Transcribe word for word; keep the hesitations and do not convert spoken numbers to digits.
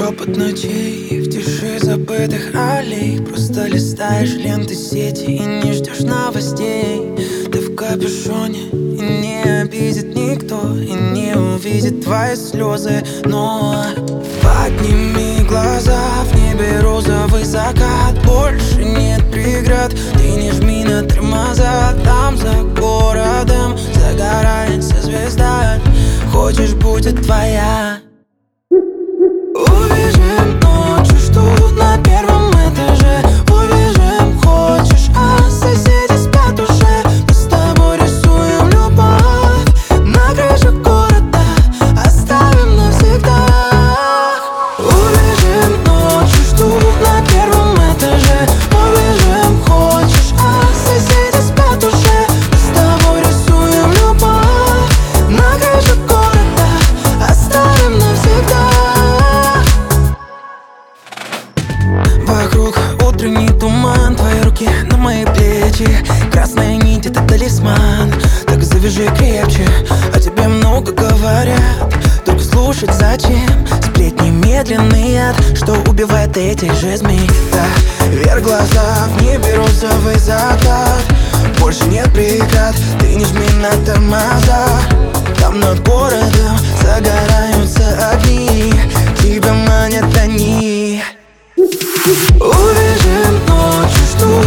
шепот ночей в тиши забытых аллей. Просто листаешь ленты сети и не ждешь новостей. Ты в капюшоне, и не обидит никто, и не увидит твои слезы. Но подними глаза, в небе розовый закат. Больше нет преград, ты не жми на тормоза. Там за городом загорается звезда. Хочешь, будет твоя. Убежим ночью, ждут на первом этаже. Убежим, хочешь, а соседи спят уже. Мы с тобой рисуем любовь на крыше города, оставим навсегда. Убежим ночью, ждут на первом этаже. Убежим, хочешь, а соседи спят уже. Мы с тобой рисуем любовь на крыше города, оставим навсегда. Вокруг утренний туман, твои руки на мои плечи. Красная нить — это талисман, так завяжи крепче. О тебе много говорят, только слушать зачем? Сплетни медленный яд, что убивает этих же змей. Да, вверх глаза, в небе розовый закат. Больше нет преград, ты не жми на тормоза. Там над городом загораются огни, тебя манят они. Убежим ночью, ждут